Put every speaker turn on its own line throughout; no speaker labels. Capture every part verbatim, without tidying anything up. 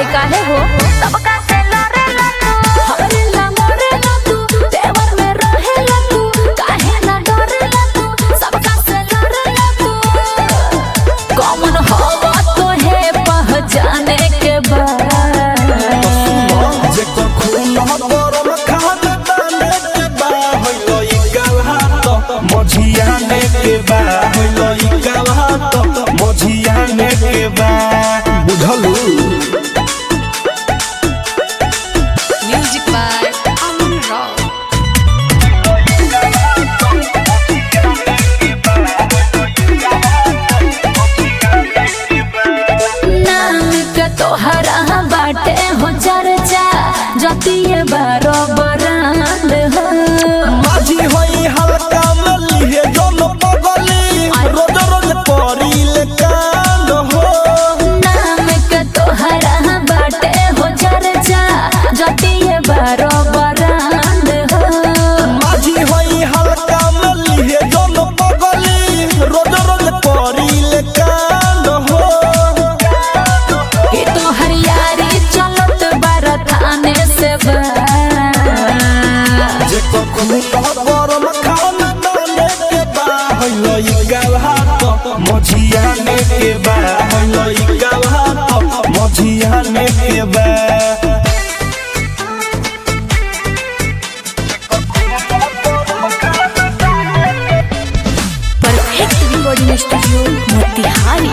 काहे हो सबका से लड़ेला तू हमरे ला मरेला तू देवर में रहेला तू काहे ना डरेला तू सबका से लड़ेला तू कौन हवा तो है पहचाने के बाद
जे खून गरम खाना ताने के बा होइलो ई गलहात मझियाने के बा होइलो ई गलहात मझियाने के बा बुझलू।
म्यूजिक बाय अमन रॉक नाम के तोहरा बाटे हो चर्चा जतिये बारो बरांड हो
माझी होई हल्का मली है जोन पगली रोज रोज करीले कांड हो
नाम के तोहरा बाटे हो चर्चा जतिये बारो बरांड हो
माझी होई हल्का मली है जोन पगली रोज रोज करीले कांड हो
कि तोहर यारी चलत बारा थाने से बा
जे कखनु गरम खाना ताने के बा होइलो ई गलहात मझियाने के बा होइलो ई गलहात मझियाने के बा।
परफेक्ट रिकॉर्डिंग स्टूडियो मोतिहारी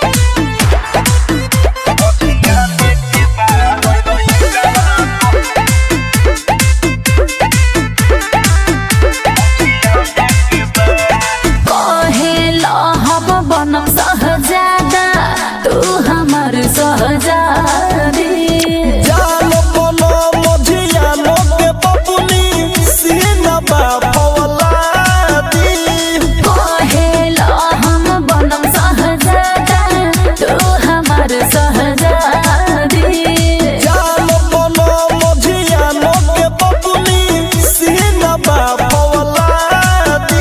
बनम सहजादा तू हमार सहजादी
जानो कोनो मझियानो के बबुनी सीना बा फवलादी
कहेला हम बनम सहजादा तू हमार सहजादी
जानो कोनो मझियानो के बबुनी सीना बा फवलादी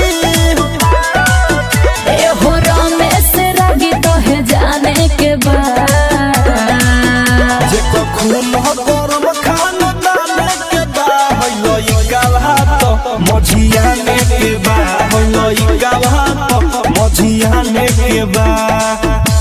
ए हो रमेश रागी तो है जाने के बाद
जे खून गरम खाना ताने के बा होइलो ई गलहात मझियाने के बा होइलो ई गलहात मझियाने के बा।